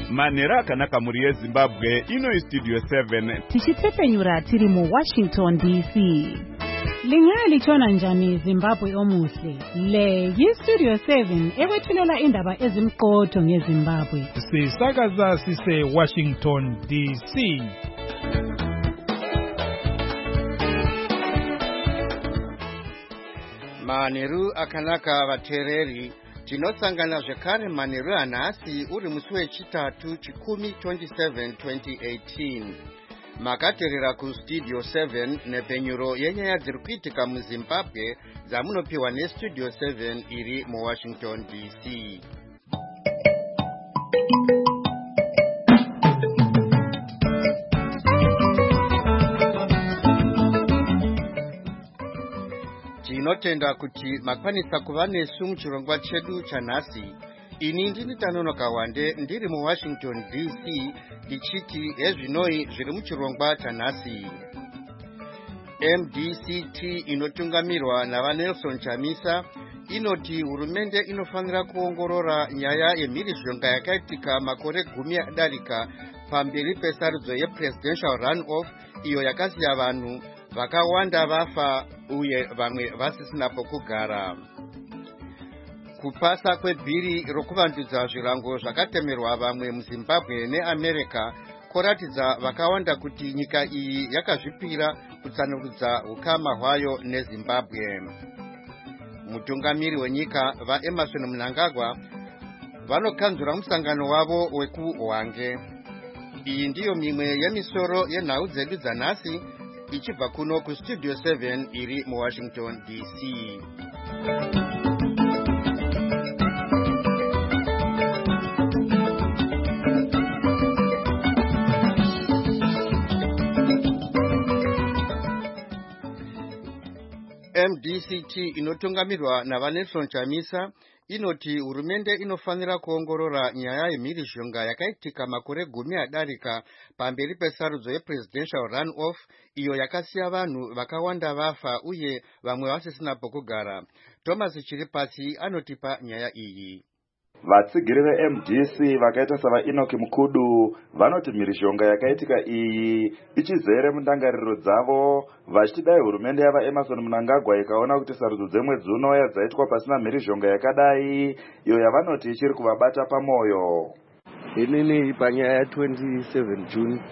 manera kanaka muri yeZimbabwe ino studio 7 tichitepenyura tiri mu Washington DC. Lingali chona njani Zimbabwe omuhle. Le yi-Studio 7 ekwethulela indaba ezimqotho ngeZimbabwe. Sisakaza sise Washington DC. Maneru akanaka vatereri tinosangana zvekare manheru anhasi uri musi wechitatu chikumi 27 2018 makateerera kustudio 7 nepenyuro yenyaya dziri kuitika muZimbabwe dzamunopiwa nestudio 7 iri muWashington DC. Tinotenda kuti makwanisa kuva nesu muchirongwa chedu chanhasi. Ini ndini Tanonoka Wande ndiri muWashington DC ndichiti ezvinoi zviri muchirongwa chanhasi. MDCT inotungamirwa navaNelson Chamisa inoti hurumende inofanira kuongorora nyaya yemhirizhonga yakaitika makore 10 adarika pamberi pesarudzo yepresidential runoff iyo yakasiya vanhu vakawanda vafa uye vamwe vasisina pokugara. Kupasa kwebhiri rokuvandudza zvirango zvakatemerwa vamwe muZimbabwe neAmerica koratidza vakawanda kuti nyika iyi yakazvipira kutsanurudza ukama hwayo neZimbabwe. Mutungamiri wenyika vaEmerson Mnangagwa vanokanzura musangano wavo wekuHwange. Iyi ndiyo mimwe yemisoro yenhau dzedu dzanhasi ichibva kuno kustudio 7 iri muWashington DC. MDCT inotungamirwa navaNelson Chamisa inoti hurumende inofanira kuongorora nyaya yemhirizhonga yakaitika makore 10 adarika pamberi pesarudzo yepresidential runoff iyo yakasiya vanhu vakawanda vafa uye vamwe vasisina pokugara. Thomas Chiripasi anotipa nyaya iyi. Vatsigiri veMDC vakaita savaEnoki Mukudu vanoti mhirizhonga yakaitika iyi ichizere mundangariro dzavo vachiti dai hurumende yavaEmerson Mnangagwa ikaona kuti sarudzo dzemwedzi uno dzaitwa pasina mhirizhonga yakadai iyo yavanoti ichiri kuvabata pamwoyo. Inini panyaya 27 June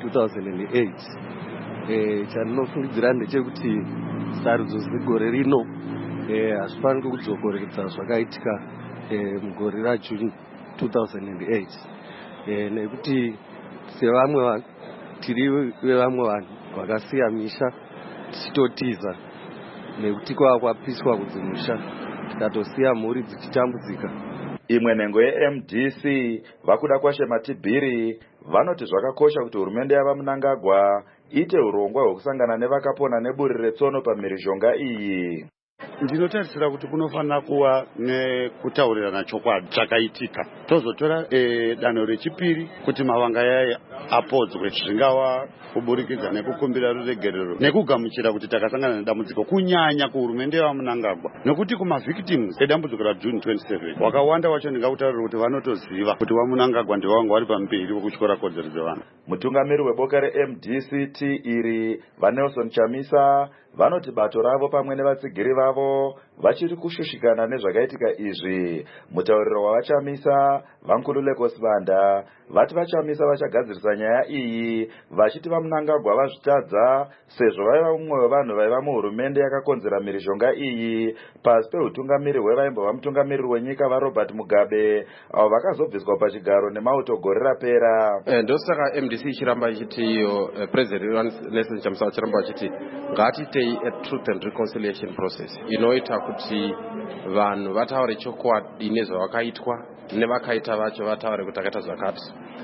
2008 chandinofungidzira ndechekuti sarudzo dzegore rino hazvifaniri kudzokoredza zvakaitika mugore raJune 2008 nekuti sevamwe tiri vevamwe vanhu vakasiya misha tichitotiza nekuti kwapiswa kudzimusha tikatosiya mhuri dzichitambudzika. Imwe nhengo yeMDC vakuda kwashe Matibhiri vanoti zvakakosha kuti hurumende yavaMnangagwa ite urongwa hwekusangana nevakapona neburi retsono pamhirizhonga iyi. Ndinotarisira kuti kunofanira kuva nekutaurirana chokwadi chakaitika. Tozotora danho rechipiri kuti mavanga yaya apodzwe zvingava kuburikidza nekukumbira ruregerero nekugamuchira kuti takasangana nedambudziko kunyanya kuhurumende yavaMnangagwa nekuti kumavhictims edambudziko raJune 27 wakawanda wacho ndingakutaurira kuti vanotoziva kuti vaMnangagwa ndivanga vari pamberi vokutyora kodzero dzevanhu. Mutungamiri weboka reMDCT iri vaNelson Chamisa vanoti bato ravo pamwe nevatsigiri vavo vachiri kushushikana nezvakaitika izvi. Mutauriro wavaChamisa Vankululeko Sibanda vati vaChamisa vachagadzirisa nyaya iyi vachiti vaMnangagwa vazvitadza sezvo vaiva mumwe wevanhu vaiva muhurumende yakakonzera mhirizhonga iyi pasi peutungamiri hwevaimbova mutungamiriri wenyika vaRobert Mugabe avo vakazobviswa pachigaro nemauto gore rapera. Ndosaka MDC ichiramba ichiti iyo President Nelson Chamisa achiramba achiti ngatiitei a truth and reconciliation process inoita kuti vanhu vataure chokwadi nezvavakaitwa nevakaita vacho vataure kuti akaita zvakati.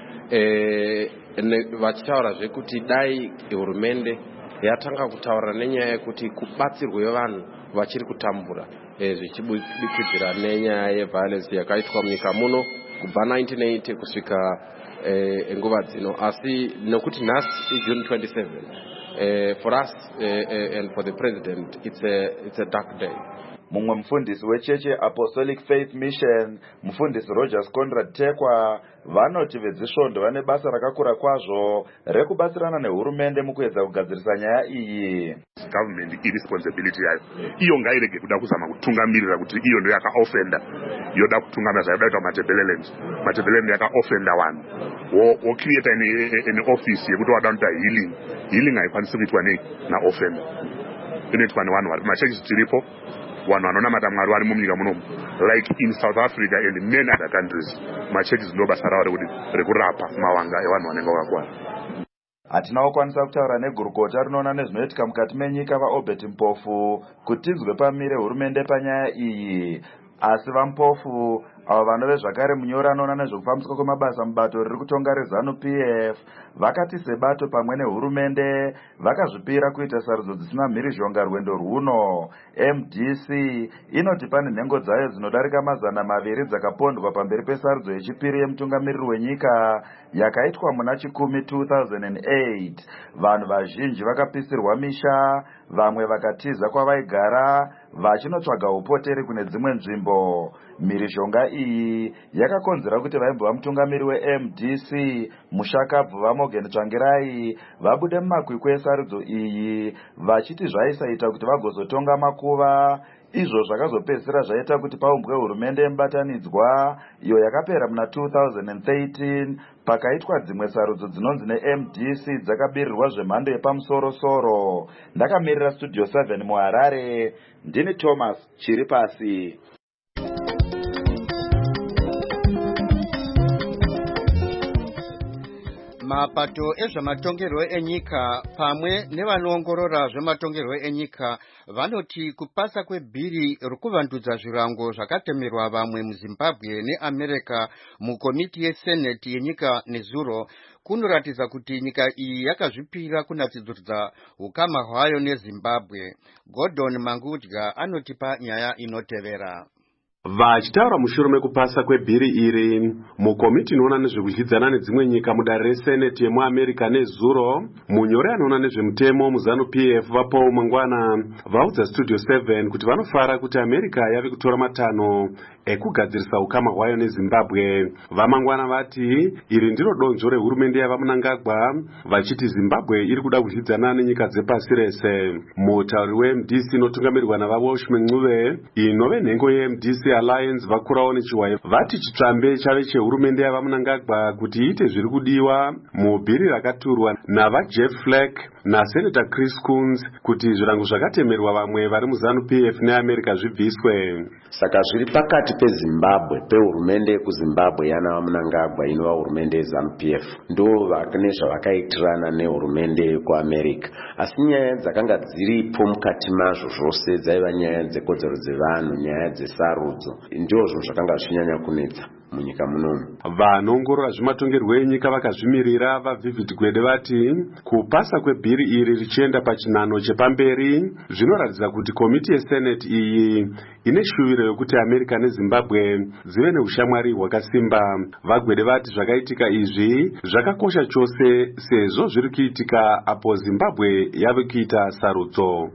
Vachitaurazve kuti dai hurumende yatanga kutaura nenyaya yekuti kubatsirwe vanhu vachiri kutambura zvichibudikidzira nenyaya yeviolence yakaitwa munyika muno kubva 1980 kusvika nguva dzino. Asi nokuti nhasi June 27 for us and for the president it's a dark day. mumwe mufundisi wecheche Apostolic Faith Mission, mufundisi Rogers Conrad Tekwa, vanoti vezisvondo vane basa rakakura kwazvo rekubatsirana nehurumende mukuedza kugadzirisa nyaya iyi. Government irresponsibility yayo iyo ngairege kuda kuzama kutungamirira kuti iyo ndo yakaofenda yoda kutungamira zvaidaita Matabeleland yakaofenda vanhu wocreate an office yekuti wada kuita healing haikwanisi kuitwa naofenda, inoitwa nevanhu vari kumachechi tiripo, vanhu vanonamata Mwari vari munyika munomu, like in South Africa and many other countries. Machechi ndo basa ravo rekurapa mavanga evanhu vanenge vakakwara. Hatina kukwanisa kutaura negurukota rinoona nezvinoitika mukati menyika vaObert Mpofu kuti tinzwe pamire hurumende panyaya iyi. Asi vaMpofu avo vanove zvakare munyori anoona nezvekufambiswa kwemabasa mubato riri kutonga reZANU-PF vakati sebato pamwe nehurumende vakazvipira kuita sarudzo dzisina mhirizhonga rwendo rwuno. MDC inoti pane nhengo dzayo dzinodarika 200 dzakapondwa pamberi pesarudzo yechipiri yemutungamiriri wenyika yakaitwa muna Chikumi 2008. Vanhu vazhinji vakapisirwa misha, vamwe vakatiza kwavaigara vachinotsvaga upoteri kune dzimwe nzvimbo. Mhirizhonga iyi yakakonzera kuti vaimbova mutungamiri weMDC Mushakabvu vaMorgan Tsvangirai vabude mumakwikwi esarudzo iyi vachiti zvaisaita kuti vagozotonga makuva. Izvo zvakazopedzisira zvaita kuti paumbwe hurumende yemubatanidzwa iyo yakapera muna 2013 pakaitwa dzimwe sarudzo dzinonzi neMDC dzakabirirwa zvemhando yepamusoro-soro. Ndakamirira Studio 7 muHarare, ndini Thomas Chiripasi. Mapato ezvematongerwo enyika pamwe nevanoongorora zvematongerwo enyika vanoti kupasa kwebhiri rokuvandudza zvirango zvakatemerwa vamwe muZimbabwe neAmerica mukomiti yeSenate yenyika nezuro kunoratidza kuti nyika iyi yakazvipira kunatsidza ukama hwayo neZimbabwe. Gordon Mangudya anotipa nyaya inotevera. Vachitaura mushure mekupasa kwebhiri iri mukomiti inoona nezvekudyidzana nedzimwe nyika mudare reSenate yemuAmerica nezuro, munyori anoona nezvemutemo muZANU-PF vaPaul Mangwana vaudza Studio 7 kuti vanofara kuti America yave kutora matanho ekugadzirisa ukama hwayo neZimbabwe. VaMangwana vati iri ndiro donzvo rehurumende yavaMnangagwa vachiti Zimbabwe iri kuda kudyidzana nenyika dzepasi rese. Mutauri weMDC inotungamirirwa navaWalshman Ncube inove nhengo yeMDC Alliance vakurawo nechiwayo vati chitsvambe chave chehurumende yavaMnangagwa kuti iite zviri kudiwa mubhiri rakaturwa navaJeff Flake naSenator Chris Coons kuti zvirango zvakatemerwa vamwe vari muZANU-PF neAmerica zvibviswe. Saka zviri pakati peZimbabwe, pehurumende yekuZimbabwe yana vaMnangagwa inova hurumende yeZANU-PF ndo vane zvavakaitirana nehurumende yekuAmerica. Asi nyaya dzakanga dziripo mukati mazvo zvose dzaiva nyaya dzekodzero dzevanhu, nyaya dzesarudzo, ndizvo zvakanga zvichinyanya kunetsa munyika munomu. Vanoongorora zvematongerwo enyika vakazvimirira vaVivid Gwede vati kupasa kwebhiri iri richienda pachinhano chepamberi zvinoratidza kuti komiti yeSenate iyi ine shuviro yokuti America neZimbabwe dzive neushamwari hwakasimba. VaGwede vati zvakaitika izvi zvakakosha chose sezvo zviri kuitika apo Zimbabwe yave kuita sarudzo.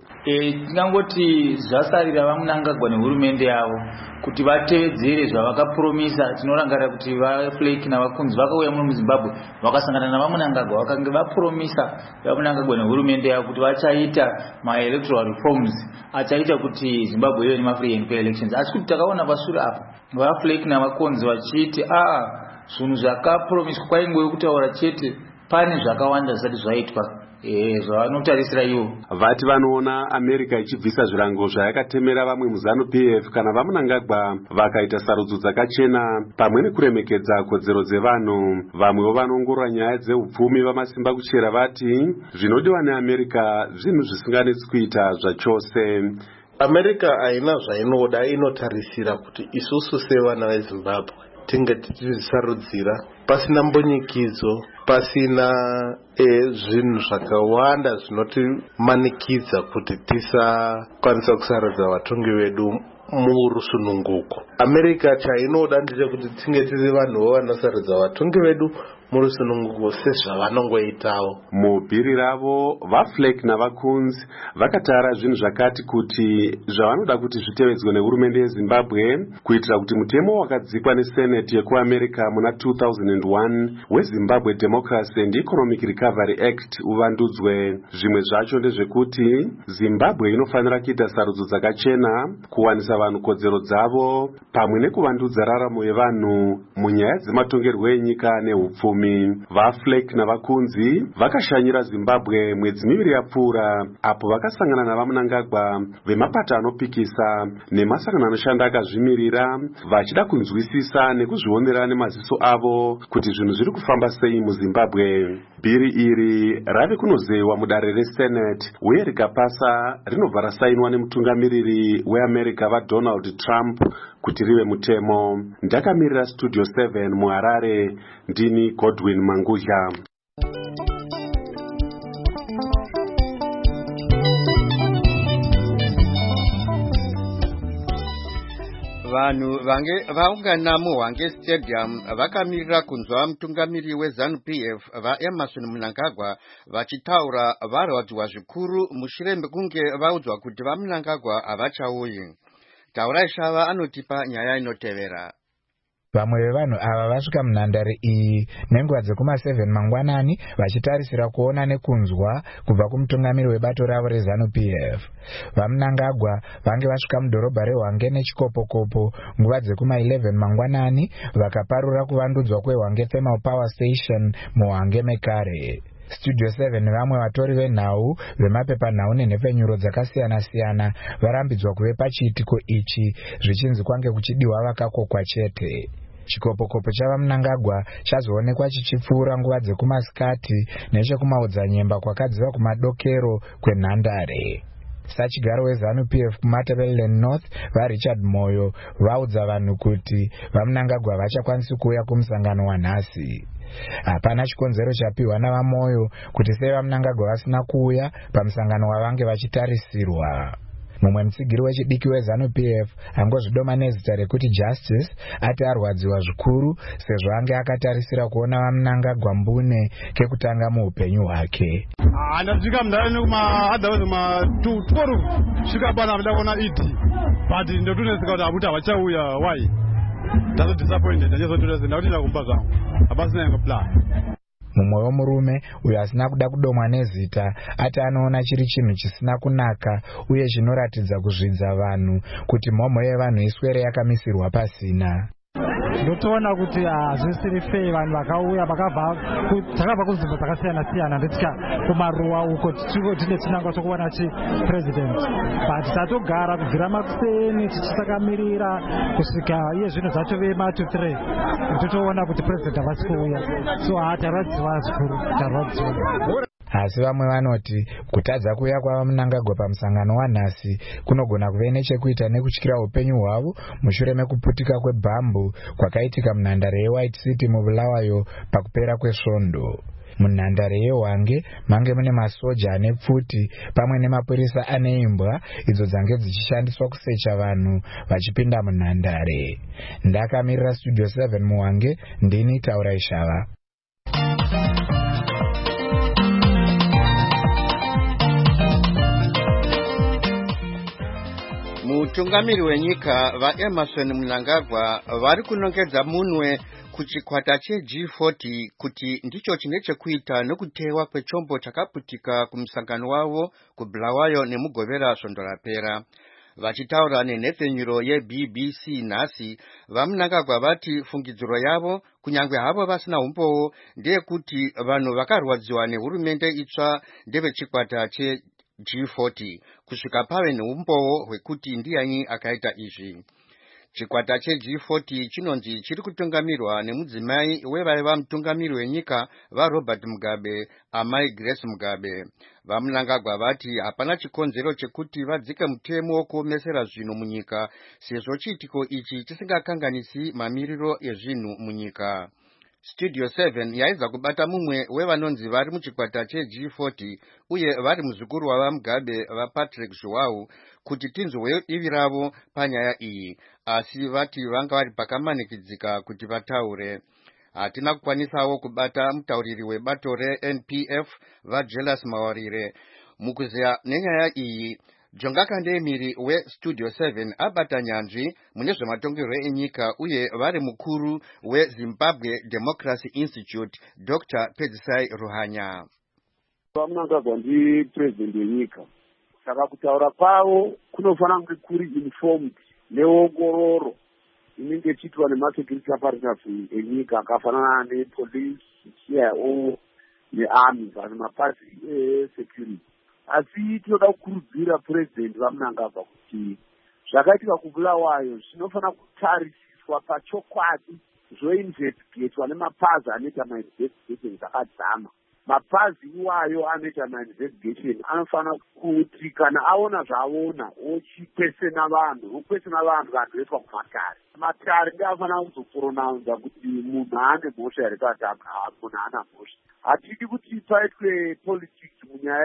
Tingangoti zvasarira vaMnangagwa nehurumende yavo kuti vatevedzere zvavakapromisa. Tinorangarira kuti vaFlake navaCoons vakauya muno muZimbabwe vakasangana navaMnangagwa vakange vapromisa vaMnangagwa nehurumende yavo kuti vachaita ma-electoral reforms achaita kuti Zimbabwe ive nema-free and fair elections. Asi kuti takaona pashure apa vaFlake navaCoons vachiti zvinhu zvakapromiswa kwaingoye kutaura chete, pane zvakawanda zvisati zvaitwa zvavanotarisira ivo. Vati vanoona America ichibvisa zvirango zvayakatemera vamwe muZANU-PF kana vaMnangagwa vakaita sarudzo dzakachena pamwe nekuremekedza kodzero dzevanhu. Vamwewo vanoongorora nyaya dzeupfumi vamasimba kuchera vati zvinodiwa neAmerica zvinhu zvisinganetsi kuita zvachose. America haina zvainoda, inotarisira kuti isusu sevana veZimbabwe tinge tichisarudzira pasina mbonyikidzo, pasina zvinhu zvakawanda zvinotimanikidza kuti tisakwanisa kusarudza vatongi vedu murusununguko. America chainoda ndechekuti tinge tiri vanhuwo vanosarudza vatongi vedu murusununguko sezvavanongoitawo. mubhiri ravo vaFlake navakunzi vakataura zvinhu zvakati kuti zvavanoda kuti zvitevedzwe nehurumende yeZimbabwe kuitira kuti mutemo wakadzikwa neseneti yekuamerica muna 2001 weZimbabwe Democracy and Economic Recovery Act uvandudzwe. Zvimwe zvacho ndezvekuti Zimbabwe inofanira kuita sarudzo dzakachena, kuwanisa vanhu kodzero dzavo pamwe nekuvandudza raramo yevanhu munyaya dzematongerwo enyika nehupfumi. vaFlake navakunzi vakashanyira Zimbabwe mwedzi miviri yapfuura apo vakasangana navaMnangagwa vemapato anopikisa nemasangano anoshanda akazvimirira vachida kunzwisisa nekuzvionera nemaziso avo kuti zvinhu zviri kufamba sei muZimbabwe. Bhiri iri rave kunozewa mudare reSenate uye rikapasa rinobva rasainwa nemutungamiriri weAmerica vaDonald Trump kuti rive mutemo. Ndakamirira Studio 7 muHarare, ndini Godwin Mangudya. Vanhu vange vaungana muHwange Stadium vakamirira kunzwa mutungamiri weZANU-PF vaEmmerson Mnangagwa vachitaura varwadziwa zvikuru mushure mekunge vaudzwa kuti vaMnangagwa havachauyi. Taurai Shava anotipa nyaya inotevera. Vamwe vevanhu ava vasvika munhandare iyi nenguva dzekuma7 mangwanani vachitarisira kuona nekunzwa kubva kumutungamiri webato ravo reZANU-PF. vaMnangagwa vange vasvika mudhorobha reHwange nechikopokopo nguva dzekuma11 mangwanani vakaparura kuvandudzwa kweHwange Thermal Power Station muHwange mekare. Studio 7 vamwe vatori venhau vemapepanhau nenhepfenyuro dzakasiyana-siyana varambidzwa kuve pachiitiko ichi zvichinzi kwange kuchidiwa vakakokwa chete. Chikopokopo chavaMnangagwa chazoonekwa chichipfuura nguva dzekumasikati nechekumaodzanyemba kwakadziva kumadokero kwenhandare. Sachigaro weZANU-PF kuMatabeleland North vaRichard Moyo vaudza vanhu kuti vaMnangagwa vachakwanisi kuuya kumusangano wanhasi. Hapana chikonzero chapiwa navaMoyo kuti sei vaMnangagwa vasina kuuya pamusangano wavange vachitarisirwa. Mumwe mutsigiri wechidiki weZANU-PF angozvidoma nezita rekuti Justice ati arwadziwa zvikuru sezvo ange akatarisira kuona vaMnangagwa mbune kekutanga muupenyu hwake. Ndasvika mundare nekuma ma 12 svika pana ndakuona idi but ndotunesika kuti abuti havachauya. Why? That's disappointed. Ndakuti kumba zvangu hapasina inga plan. Mumwe womurume uyo asina kuda kudomwa nezita ati anoona chiri chinhu chisina kunaka uye chinoratidza kuzvidza vanhu kuti mhomho yevanhu iswere yakamisirwa pasina. Ndotoona kuti hazvisiri fei vanhu vakauya dzakabva kunzvimbo dzakasiyana-siyana nditsika kumaruwa uko tine chinangwa chokuona chipresident but tatogara kubvira makuseni tichisakamirira kusvika iye zvinhu zvacho vema2-3 totoona kuti president havasi kuuya so tarwadziwa zvikuru tarwadziwa. Asi vamwe vanoti kutadza kuuya kwavaMnangagwa pamusangano wanhasi kunogona kuve nechekuita nekutyira upenyu hwavo mushure mekuputika kwebhambu kwakaitika munhandare yeWhite City muBulawayo pakupera kwesvondo. Munhandare yeHwange mange mune masoja ane pfuti pamwe nemapurisa ane imbwa idzo dzange dzichishandiswa kusecha vanhu vachipinda munhandare. Ndakamirira Studio 7 muHwange, ndini Taurai Shava. Mutungamiri wenyika vaEmmerson Mnangagwa vari kunongedza munwe kuchikwata cheG40 kuti ndicho chine chekuita nokutewa kwechombo chakaputika kumusangano wavo kuBulawayo nemugovera svondo rapera. Vachitaura nenhepfenyuro yeBBC nhasi, vaMnangagwa vati fungidziro yavo kunyange havo vasina umboo ndeyekuti vanhu vakarwadziwa nehurumende itsva ndevechikwata cheG40 kusvika pave neumboo hwekuti ndiani akaita izvi. Chikwata cheG40 chinonzi chiri kutungamirwa nemudzimai wevaiva mutungamiri wenyika vaRobert Mugabe, amai Grace Mugabe. VaMnangagwa vati hapana chikonzero chekuti vadzike mutemo wokuomesera zvinhu munyika sezvo chiitiko ichi chisingakanganisi mamiriro ezvinhu munyika. Studio 7 yaiza kubata mumwe wevanonzi vari muchikwata cheG40 uye vari muzukuru wavaMugabe vaPatrick Zhuwau kuti tinzwe divi ravo panyaya iyi, asi vati vanga vari pakamanikidzika kuti vataure. hatina kukwanisawo kubata mutauriri webato reNPF vaJelas Mawarire. Mukuziya nenyaya iyi, Jonga Kandemiri weStudio 7 abata nyanzvi mune zvematongerwo enyika uye vari mukuru weZimbabwe Democracy Institute Dr. Pedzisai Ruhanya. Vamunangagwa ndi president wenyika, saka kutaura kwavo kunofanira kunge kuri informed neongororo inenge ichiitwa nemasecurity apparatus enyika akafanana nepolice, CIO nearmy kana mapasi esecurity. Asi tinoda kukurudzira president vamunangagwa kuti zvakaitika kubulawayo zvinofanira kutarisiswa pachokwadi zvoinvestigatwa nemapazi anoita mainvestigation dzakadzama. Mapazi iwayo anoita mainvestigation anofanira kuti kana aona zvaona ochikwesena vanhu voiswa kumatare. Matare ndiwo anofanira kuzopronounza kuti munhu ane mhosva here kana kuti munhu haana mhosva. Hatidi kuti paitwe politics munyaya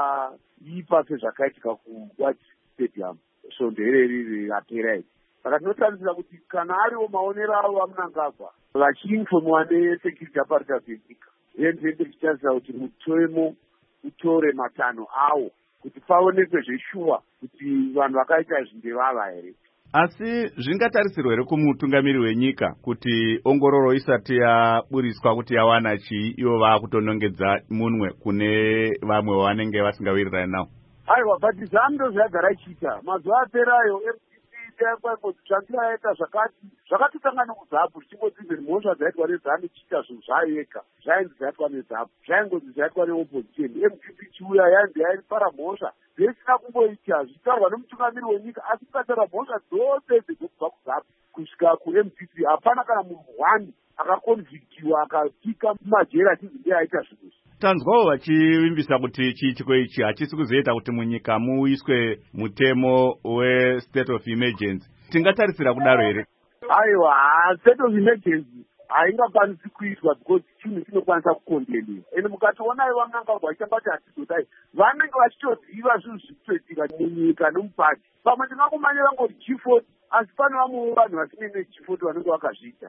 yakaipa sezvakaitika kuWachi Stadium svondo ireri rapera iri. Saka tinotarisira kuti kana ariwo maonero avo vamunangagwa vachiinfomiwa nesecurity apparatus yenyika, yendende tichitarisa kuti mutemo utore matanho awo kuti paonekwe zveshuwa kuti vanhu vakaita zvindevava here. Asi zvingatarisirwa here kumutungamiri wenyika kuti ongororo isati yaburiswa kuti yawana chii ivo vakutonongedza munwe kune vamwe vanenge vasingawirirani nawo? Aiwa, but zvando zvagara ichiita mazuva aperayo kwaimbodzitsvangira yaita zvakatotanga nekuzapu zvichingotsinziri mhosva dzaitwa nezanu chiita zvinhu zvayo yega zvainzi zvaitwa nezapu zvaingonzi zvaitwa neopposition. MDP chiuya yainzi yaipara mhosva zvisina kumboita zvichitaurwa nemutungamiri wenyika, asi kukatarwa mhosva dzose dzekubva kuzapu kusvika kuMDP hapana kana munhu wani akakonvictiwa akapika mumajeri achinzi ndiye aita zvinhu. Tanzwawo vachivimbisa kuti chiitiko ichi hachisi kuzoita kuti munyika muiswe mutemo we-state of emergency. Tingatarisira kudaro here? Aiwa, state of emergency haingakwanisi kuitwa because chinhu chinokwanisa kukondeniwa. Ende mukatoonai vamunangagwa vachitambati hatizodai vanenge vachitoziva zvinhu zvikutoitika munyika nomupati. Pamwe ndingakumanyira ngoti G40 asi pane vamwewo vanhu vasinei neG40 vanenge vakazviita.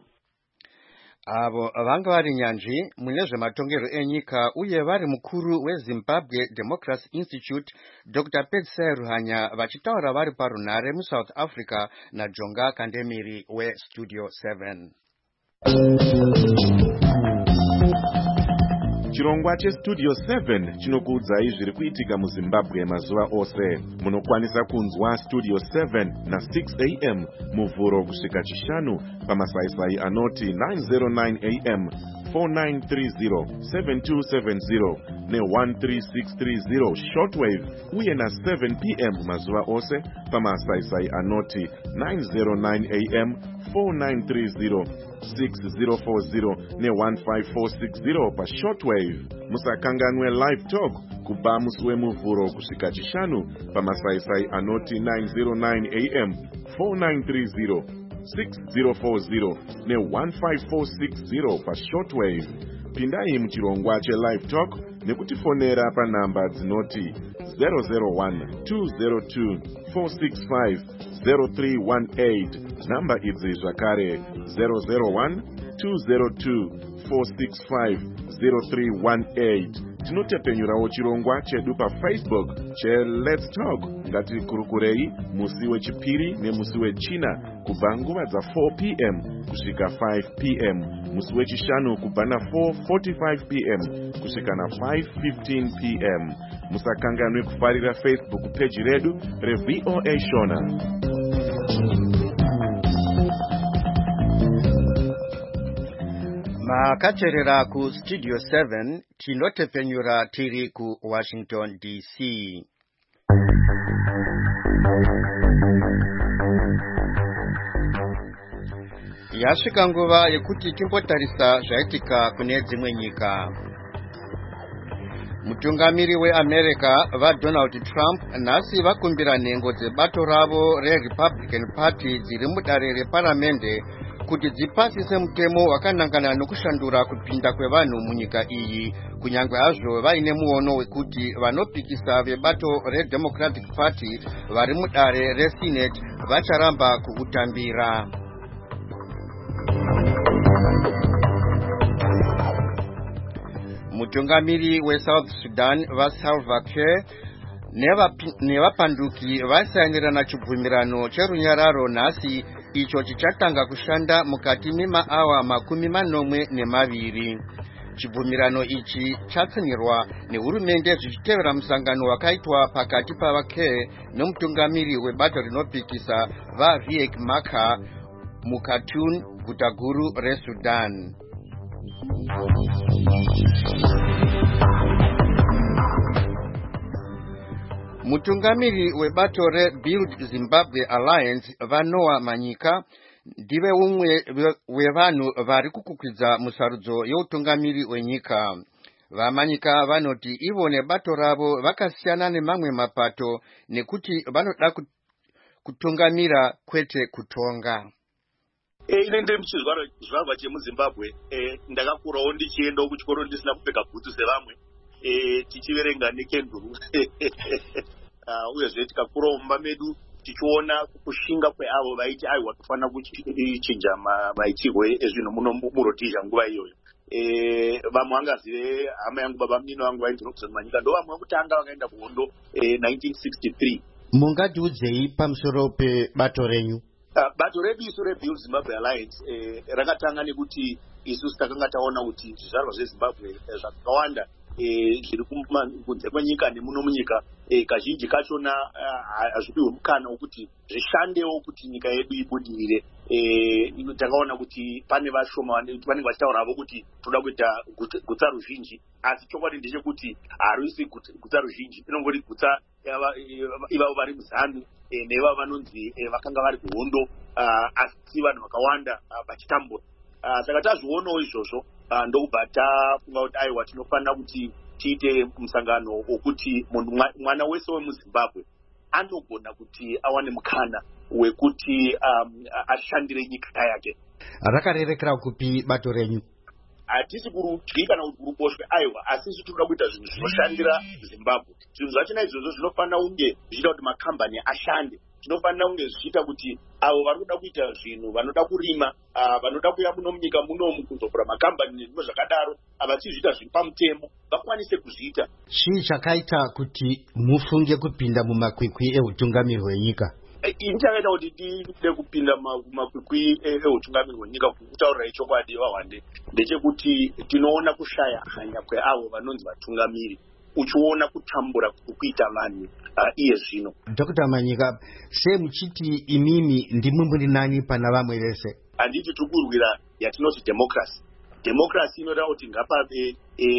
Avo vanga vari nyanzvi mune zvematongero enyika uye vari mukuru weZimbabwe Democracy Institute Dr. Pedzisai Ruhanya vachitaura vari parunhare muSouth Africa naJonga Kandemiri weStudio 7. Chirongwa cheStudio 7 chinokuudzai zviri kuitika muZimbabwe mazuva ose. Munokwanisa kunzwa Studio 7 na 6 AM muvhuro kusvika chishanu pamasaisai anoti 909 AM, 4930, 7270 ne13630 shortwave uye na 7 PM mazuva ose pamasaisai anoti 909 AM, 4930, 6040 ne15460 pa shortwave. Musakanganwe live talk kubva musi wemuvhuro kusvika chishanu pamasaisai anoti 909 AM, 4930, 6040 ne15460 pa shortwave. Pindai muchirongwa chelive talk nekutifonera panhamba dzinoti 001-202-465-0318. Namba idzi zvakare 001-202-465-0318. Tinotepenyurawo chirongwa chedu paFacebook cheLet's Talk. Ngatikurukurei musi wechipiri nemusi wechina kubva nguva dza4 PM kusvika 5 PM, musi wechishanu kubva na4:45 PM kusvika na5:15 PM. Musakanganwe kufarira Facebook page redu reVOA Shona. Makacherera kuStudio 7 tinotepenyura tiri kuWashington DC. Yasvika nguva yekuti timbotarisa zvaitika kune dzimwe nyika. Mutungamiri weAmerica vaDonald Trump nhasi vakumbira nhengo dzebato ravo reRepublican Party dziri mudare reparamende kuti dzipasise mutemo wakanangana nokushandura kupinda kwevanhu munyika iyi, kunyange hazvo vaine muono wekuti vanopikisa vebato reDemocratic Party vari mudare reSenate vacharamba kuutambira. mutungamiri weSouth Sudan vaSalva Kiir nevapanduki vasainirana chibvumirano cherunyararo nhasi icho chichatanga kushanda mukati memaawa 12. Chibvumirano ichi chatsinirwa nehurumende zvichitevera musangano wakaitwa pakati pavaKiir nomutungamiri webato rinopikisa vaRiek Machar muKhartoum, guta guru reSudan. Mutungamiri webato reBuild Zimbabwe Alliance vaNoah Manyika ndive umwe wevanhu vari kukukwidza musarudzo yeutungamiri wenyika. VaManyika vanoti ivo nebato ravo vakasiyana nemamwe mapato nekuti vanoda kutungamira kwete kutonga. Ine ndiri muchizvarwa chemuZimbabwe, ndakakurawo ndichiendawo kuchikoro ndisina kupfeka bhutsu sevamwe, tichiverenga nekenduru uyezve tikakurawo mumba medu tichiona kushinga kweavo vaiti aiwa tofanira kuchinja maitirwo ezvinhu muno muRhodesia nguva iyoyo. Vamwe vangazive hama yangu baba munini vangu vainzi Robinson Manyika ndo vamwe vekutanga vakaenda kuhondo 1963. Mungatiudzei pamusoro pebato renyu? Bato redu isu reBuild Zimbabwe Alliance rakatanga nekuti isusu takanga taona kuti zvizvarwa zveZimbabwe zvakawanda zviri kunze kwenyika nemuno munyika kazhinji kachona hazvipiwe mukana wekuti zvishandewo kuti nyika yedu ibudirire. Takaona kuti pane vashoma vanenge vachitauravo kuti toda kuita gutsa ruzhinji, asi chokwadi ndechekuti harisi gutsa ruzhinji, inongori gutsa ivavo vari muZANU nevavo vanonzi vakanga vari kuhondo, asi vanhu vakawanda vachitambura. Saka tazvionawo izvozvo ndokubva tafunga kuti aiwa tinofanira kuti tiite musangano wokuti mwana wese wemuZimbabwe anogona kuti awane mukana wekuti ashandire nyika yake. Rakarerekera kupi bato renyu? Hatisi kurudyi kana kuti kuruboshwe, aiwa, asi isu tinoda kuita zvinhu zvinoshandira Zimbabwe. Zvinhu zvachona izvozvo zvinofanira kunge zvichiita kuti makambani ashande. Tinofanira kunge zvichiita kuti avo vari kuda kuita zvinhu, vanoda kurima, vanoda kuya muno munyika munomu kuzovhura makambani nezvimwe zvakadaro, vachizviita zviri pamutemo, vakwanise kuzviita. Chii chakaita kuti mufunge kupinda mumakwikwi eutungamiri hwenyika? Ini chakaita kuti ndide kupinda mumakwikwi eutungamiri hwenyika kutaurira ichokwadi vahwande ndechekuti tinoona kushaya hanya kweavo vanonzi vatungamiri, uchiona kutambura kuita vanhu iye zvino. Dr. Manyika, sei muchiti imimi ndimwe muri nani pana vamwe vese? Handiti tiri kurwira yatinoti democracy. Democracy inoda kuti ngapave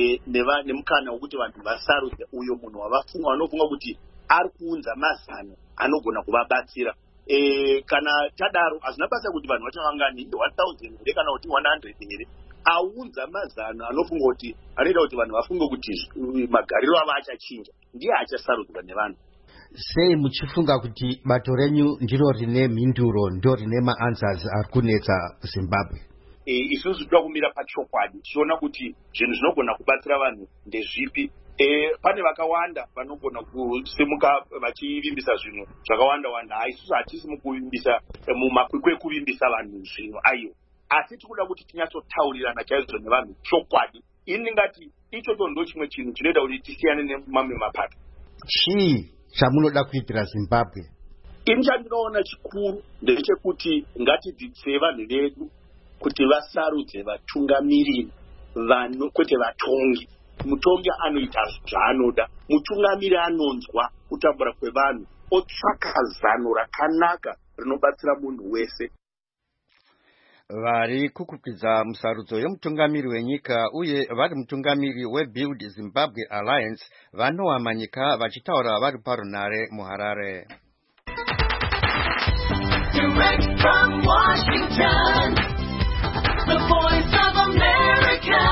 nemukana wekuti vanhu vasarudze uyo munhu wanofunga kuti ari kuunza mazano anogona kuvabatsira. Kana tadaro hazvina basa kuti vanhu vachavangani 1000 here kana kuti 100 here, aunza mazano anofunga kuti anoita kuti vanhu vafunge kuti magariro avo achachinja, ndiye achasarudzwa nevanhu. Sei muchifunga kuti bato renyu ndiro rine mhinduro, ndo rine maanswers ari kunetsa Zimbabwe? Isusu toda kumira pachokwadi, tichiona kuti zvinhu zvinogona kubatsira vanhu ndezvipi. Pane vakawanda vanogona kusimuka vachivimbisa zvinhu zvakawanda-wanda. Isusu hatisi mukuvimbisa mumakwikwi ekuvimbisa vanhu zvinhu aiyo, asi tikuda kuti tinyatsotaurirana chaizvo nevanhu chokwadi. Ini ndingati ichocho ndo chimwe chinhu chinoita kuti tisiyane nemamwe mapato. Chii chamunoda kuitira Zimbabwe? Ini chandinoona chikuru ndechekuti ngatidzidzise vanhu vedu kuti vasarudze vatungamiriri kwete vatongi. Mutongi anoita zvaanoda, mutungamiri anonzwa kutambura kwevanhu, otsvaka zano rakanaka rinobatsira munhu wese. Vari kukukwidza musarudzo yomutungamiri wenyika uye vari mutungamiri weBuild Zimbabwe Alliance vaNoah Manyika vachitaura vari parunare muHarare. Direct from Washington, the Voice of America,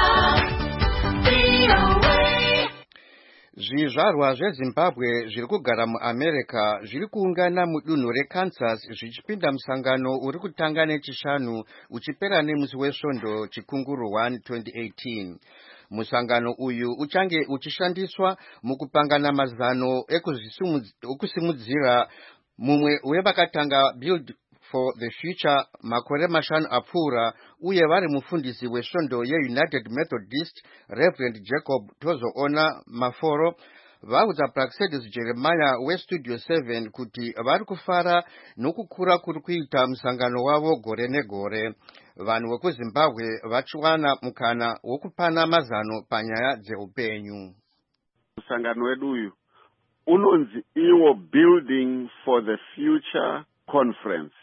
VOA. Zvizvarwa zveZimbabwe zviri kugara muAmerica zviri kuungana mudunhu reKansas zvichipinda musangano uri kutanga nechishanu uchipera nemusi weSvondo chikunguru 1 2018. Musangano uyu uchange uchishandiswa mukupangana mazano ekusimudzira mumwe wevakatanga Build for the Future makore mashanu apfuura uye vari mufundisi wesvondo yeUnited Methodist Reverend Jacob Tozoona Maforo vaudza Praxedis Jeremiah weStudio 7 kuti vari kufara nokukura kuri kuita musangano wavo gore negore. Vanhu vekuZimbabwe vachiwana mukana wokupana mazano panyaya dzeupenyu. Musangano wedu uyu unonzi iwo Building for the Future Conference.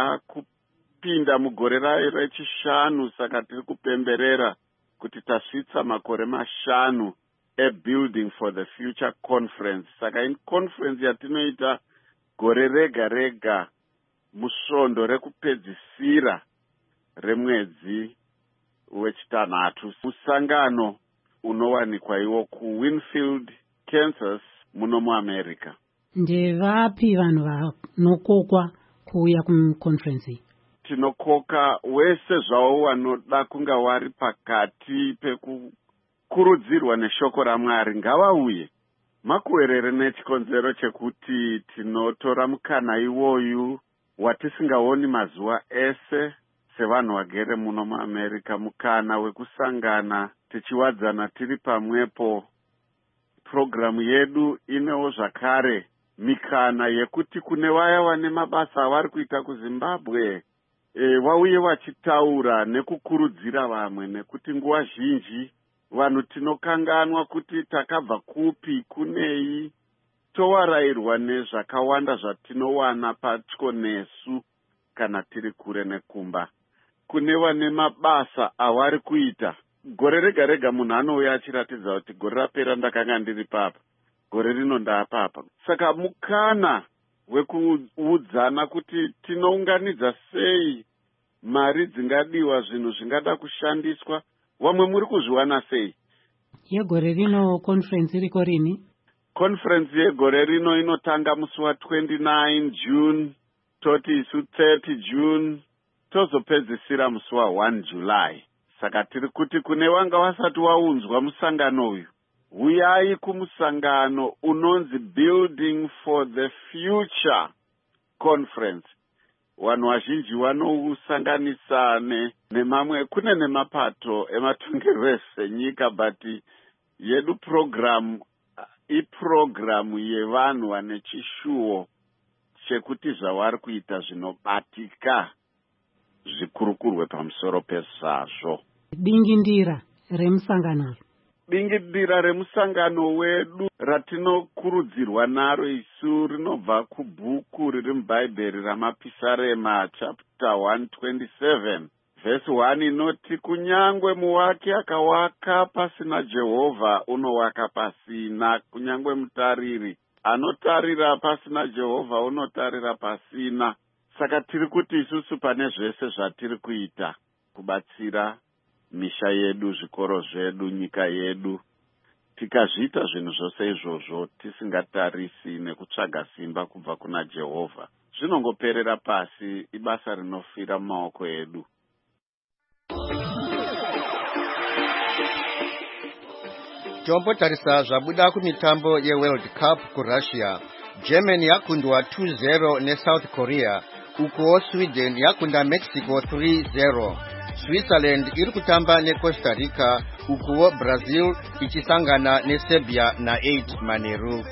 Yakupinda mugore rayo rechishanu, saka tiri kupemberera kuti tasvitsa makore mashanu Building for the Future Conference. Saka in conference yatinoita gore rega rega musvondo rekupedzisira remwedzi wechitanhatu. Musangano unowanikwa iwo kuWinfield, Kansas muno muAmerica. Ndevapi vanhu vanokokwa kuuya kuconference? Tinokoka wese zvavo wanoda kunga wari pakati pekukurudzirwa neshoko raMwari ngavauye. Makuwerere nechikonzero chekuti tinotora mukana iwoyu watisingaoni mazuva ese sevanhu vagere muno muAmerica, mukana wekusangana tichiwadzana tiri pamwepo. Programu yedu inewo zvakare mikana yekuti kune vaya vane mabasa avari kuita kuZimbabwe vauye vachitaura nekukurudzira vamwe, nekuti nguva zhinji vanhu tinokanganwa kuti takabva kupi, kunei, towarayirwa nezvakawanda zvatinowana patyo nesu kana tiri kure nekumba. Kune vane mabasa avari kuita, gore rega rega munhu anouya achiratidza kuti gore rapera ndakanga ndiri papa, gore rino ndaapapa. Saka mukana wekuudzana kuti tinounganidza sei mari dzingadiwa, zvinhu zvingada kushandiswa, vamwe muri kuzviwana sei. Yegore rino conference iriko rini? Conference yegore rino inotanga musi wa29 June, toti isu 30 June, tozopedzisira musi wa1 July. Saka tiri kuti kune wanga wasati waunzwa musangano uyu, uyai kumusangano unonzi Building for the Future Conference. Vanhu vazhinji vanousanganisa nemamwe, kune nemapato ematongerero enyika, but yedu program iprogramu yevanhu vane chishuwo chekuti zvavari kuita zvinobatika zvikurukurwe pamusoro pezvazvo. Dingindira remusangano. Dingindira remusangano wedu ratinokurudzirwa naro isu rinobva kubhuku riri muBhaibheri raMapisarema chapter 127 verse 1 inoti, kunyangwe muwaki akawaka pasina Jehovha unowaka pasina, kunyangwe mutariri anotarira pasina Jehovha unotarira pasina. Saka tiri kuti isusu pane zvese zvatiri kuita kubatsira misha yedu, zvikoro zvedu, nyika yedu, tikazviita zvinhu zvose izvozvo tisingatarisi nekutsvaga simba kubva kuna Jehovha, zvinongoperera pasi, ibasa rinofira mumaoko edu. Tombotarisa zvabuda kumitambo yeWorld Cup kuRussia. Germany yakundwa 2-0 neSouth Korea, ukuwo Sweden yakunda Mexico 3-0. Switzerland iri kutamba neCosta Rica, ukuwo Brazil ichisangana neSerbia na8-0.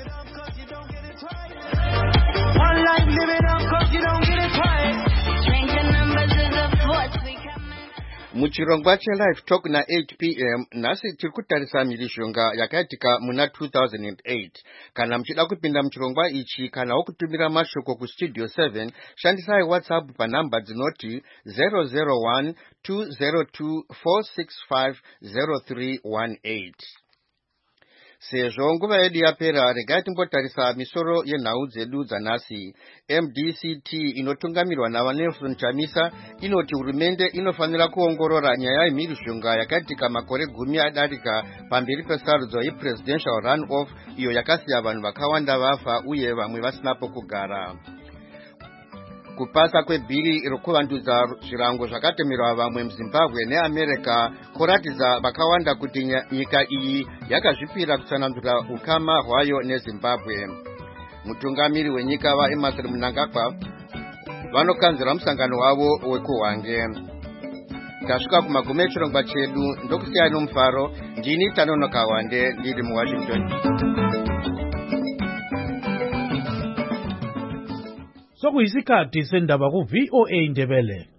Muchirongwa cheLive Talk na8 p.m. nasi tiri kutarisa mhirizhonga yakaitika muna 2008. Kana muchida kupinda muchirongwa ichi kana wokutumira mashoko kuStudio 7, shandisai WhatsApp panhamba dzinoti 001 202 465 0318. Sezvo nguva yedu yapera, regai timbotarisa misoro yenhau dzedu dzanhasi. MDCT inotungamirwa naVanelson Chamisa inoti hurumende inofanira kuongorora nyaya yemhirizhonga yakaitika makore 10 adarika pamberi pesarudzo yepresidential run-off iyo yakasiya vanhu vakawanda vafa uye vamwe vasina pokugara. Kupasa kwebhiri rokuvandudza zvirango zvakatemerwa vamwe muZimbabwe neAmerica kuratidza vakawanda kuti nyika iyi yakazvipira kutsanangura ukama hwayo neZimbabwe. Mutungamiri wenyika vaEmmerson Mnangagwa vanokanzira musangano wavo wekuhwange. Tasvika kumagumo echirongwa chedu, ndokusiyai nomufaro. Ndini Tanonoka Wande ndiri muWashington. Sokuyisikhathi sendaba ku VOA Ndebele.